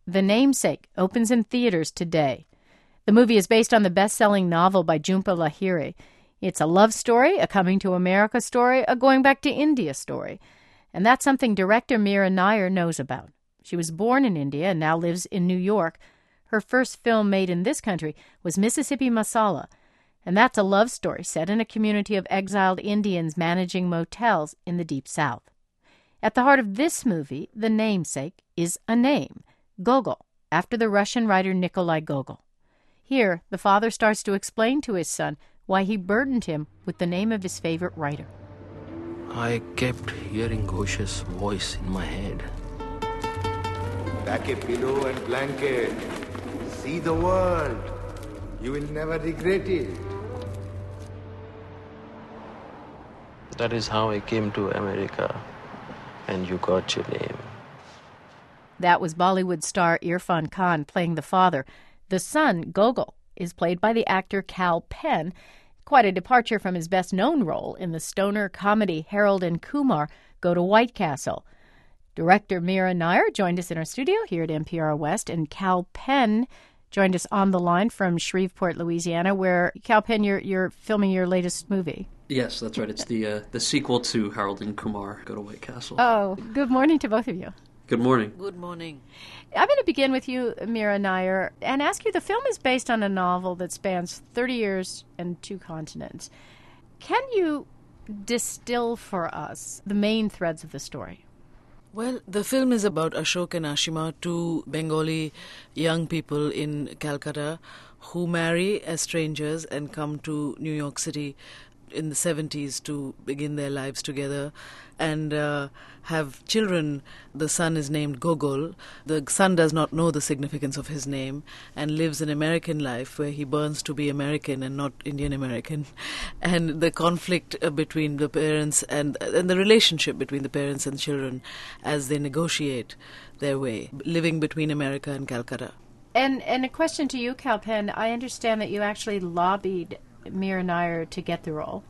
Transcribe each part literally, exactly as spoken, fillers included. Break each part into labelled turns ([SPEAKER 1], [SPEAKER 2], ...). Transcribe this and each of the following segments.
[SPEAKER 1] The Namesake opens in theaters today. The movie is based on the best-selling novel by Jhumpa Lahiri. It's a love story, a coming-to-America story, a going-back-to-India story. And that's something director Meera Nair knows about. She was born in India and now lives in New York. Her first film made in this country was Mississippi Masala, and that's a love story set in a community of exiled Indians managing motels in the Deep South. At the heart of this movie, The Namesake, is a name, Gogol, after the Russian writer Nikolai Gogol. Here, the father starts to explain to his son why he burdened him with the name of his favorite writer.
[SPEAKER 2] I kept hearing Ghosh's voice in my head.
[SPEAKER 3] Pack a pillow and blanket. See the world. You will never regret it.
[SPEAKER 2] That is how I came to America, and you got your name.
[SPEAKER 1] That was Bollywood star Irfan Khan playing the father. The son, Gogol, is played by the actor Kal Penn, quite a departure from his best-known role in the stoner comedy Harold and Kumar Go to White Castle. Director Meera Nair joined us in our studio here at N P R West, and Kal Penn joined us on the line from Shreveport, Louisiana, where, Kal Penn, you're, you're filming your latest movie.
[SPEAKER 4] Yes, that's right. It's the uh, the sequel to Harold and Kumar Go to White Castle.
[SPEAKER 1] Oh, good morning to both of you.
[SPEAKER 4] Good morning.
[SPEAKER 5] Good morning.
[SPEAKER 1] I'm going to begin with you, Meera Nair, and ask you, the film is based on a novel that spans thirty years and two continents. Can you distill for us the main threads of the story?
[SPEAKER 5] Well, the film is about Ashok and Ashima, two Bengali young people in Calcutta who marry as strangers and come to New York City in the seventies to begin their lives together and uh, have children. The son is named Gogol. The son does not know the significance of his name and lives an American life where he burns to be American and not Indian American. And the conflict uh, between the parents and, and the relationship between the parents and children as they negotiate their way, living between America and Calcutta.
[SPEAKER 1] And, and a question to you, Kal Penn. I understand that you actually lobbied Meera Nair to get the role.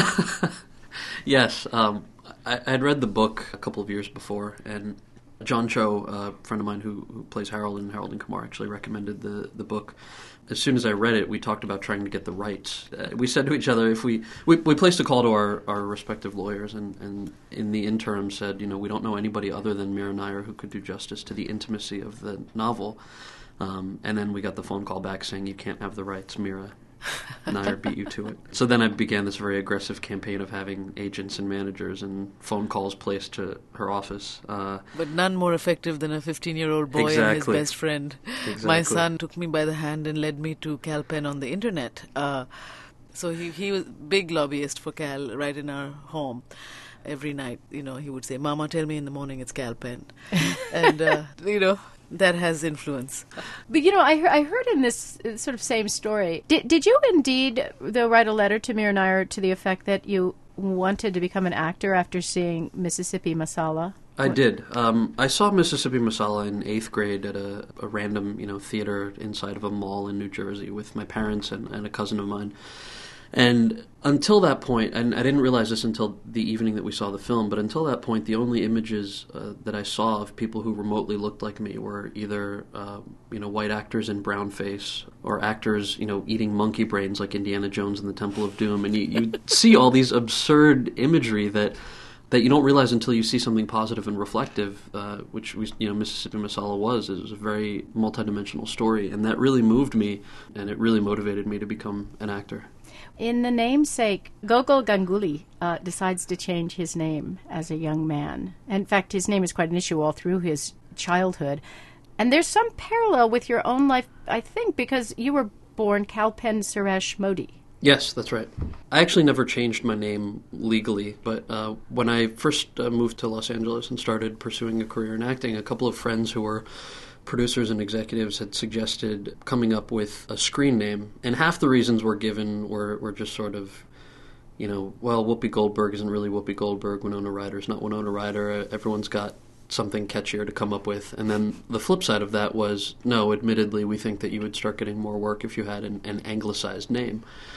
[SPEAKER 4] Yes, um, I had read the book a couple of years before, and John Cho, a friend of mine who, who plays Harold in Harold and Kumar, actually recommended the, the book. As soon as I read it, we talked about trying to get the rights. Uh, we said to each other, if we, we we placed a call to our, our respective lawyers, and, and in the interim said, you know, we don't know anybody other than Meera Nair who could do justice to the intimacy of the novel. Um, and then we got the phone call back saying, you can't have the rights, Meera Nair beat you to it. So then I began this very aggressive campaign of having agents and managers and phone calls placed to her office. Uh,
[SPEAKER 5] but none more effective than a fifteen-year-old boy
[SPEAKER 4] exactly.
[SPEAKER 5] and his best friend.
[SPEAKER 4] Exactly.
[SPEAKER 5] My son took me by the hand and led me to Kal Penn on the internet. Uh, so he, he was a big lobbyist for Kal right in our home. Every night, you know, he would say, Mama, tell me in the morning it's Kal Penn. and, uh, you know, that has influence.
[SPEAKER 1] But, you know, I, I heard in this sort of same story, did, did you indeed, though, write a letter to Meera Nair to the effect that you wanted to become an actor after seeing Mississippi Masala?
[SPEAKER 4] I did. Um, I saw Mississippi Masala in eighth grade at a, a random, you know, theater inside of a mall in New Jersey with my parents and, and a cousin of mine. And until that point, and I didn't realize this until the evening that we saw the film, but until that point, the only images uh, that I saw of people who remotely looked like me were either, uh, you know, white actors in brown face or actors, you know, eating monkey brains like Indiana Jones in the Temple of Doom. And you, you see all these absurd imagery that that you don't realize until you see something positive and reflective, uh, which, we, you know, Mississippi Masala was. It was a very multidimensional story, and that really moved me, and it really motivated me to become an actor.
[SPEAKER 1] In The Namesake, Gogol Ganguly uh, decides to change his name as a young man. In fact, his name is quite an issue all through his childhood. And there's some parallel with your own life, I think, because you were born Kal Penn Suresh Modi.
[SPEAKER 4] Yes, that's right. I actually never changed my name legally, but uh, when I first uh, moved to Los Angeles and started pursuing a career in acting, a couple of friends who were producers and executives had suggested coming up with a screen name, and half the reasons were given were, were just sort of, you know, well, Whoopi Goldberg isn't really Whoopi Goldberg, Winona Ryder's not Winona Ryder, everyone's got something catchier to come up with. And then the flip side of that was, no, admittedly, we think that you would start getting more work if you had an, an anglicized name.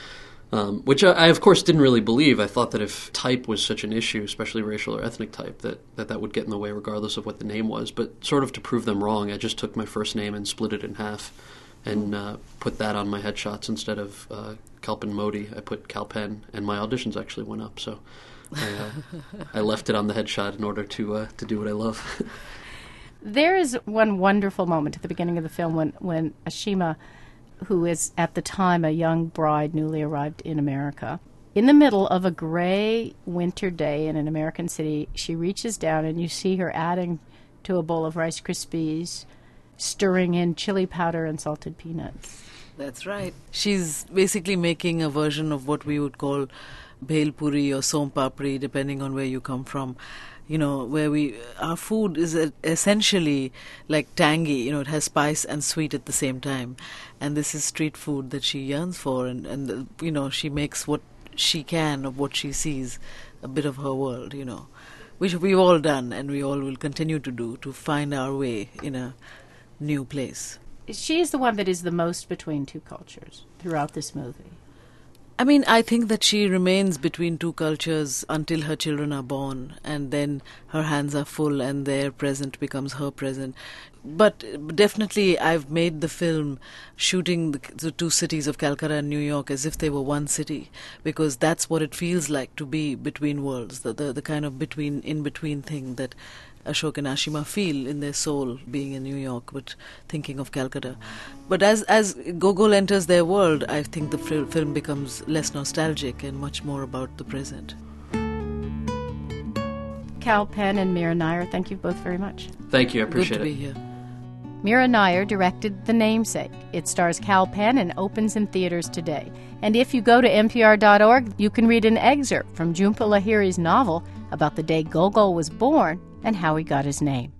[SPEAKER 4] Um, which I, I, of course, didn't really believe. I thought that if type was such an issue, especially racial or ethnic type, that, that that would get in the way regardless of what the name was. But sort of to prove them wrong, I just took my first name and split it in half and uh, put that on my headshots instead of uh, Kalpen Modi. I put Kalpen, and my auditions actually went up. So I, uh, I left it on the headshot in order to uh, to do what I love.
[SPEAKER 1] There is one wonderful moment at the beginning of the film when, when Ashima, who is at the time a young bride newly arrived in America, in the middle of a gray winter day in an American city, she reaches down and you see her adding to a bowl of Rice Krispies, stirring in chili powder and salted peanuts.
[SPEAKER 5] That's right. She's basically making a version of what we would call bhel puri or som papri, depending on where you come from. You know, where we, our food is essentially like tangy, you know, it has spice and sweet at the same time. And this is street food that she yearns for, and, and you know, she makes what she can of what she sees, a bit of her world, you know, which we've all done and we all will continue to do, to find our way in a new place.
[SPEAKER 1] She is the one that is the most between two cultures throughout this movie.
[SPEAKER 5] I mean, I think that she remains between two cultures until her children are born, and then her hands are full and their present becomes her present. But definitely I've made the film shooting the, the two cities of Calcutta and New York as if they were one city, because that's what it feels like to be between worlds, the, the, the kind of between in-between thing that Ashok and Ashima feel in their soul, being in New York but thinking of Calcutta. But as as Gogol enters their world, I think the fil- film becomes less nostalgic and much more about the present.
[SPEAKER 1] Kalpen and Mira Nair, thank you both very much.
[SPEAKER 4] Thank you, I appreciate
[SPEAKER 5] Good to
[SPEAKER 4] it.
[SPEAKER 5] be here.
[SPEAKER 1] Mira Nair directed The Namesake. It stars Kalpen and opens in theaters today. And if you go to N P R dot org, you can read an excerpt from Jhumpa Lahiri's novel about the day Gogol was born and how he got his name.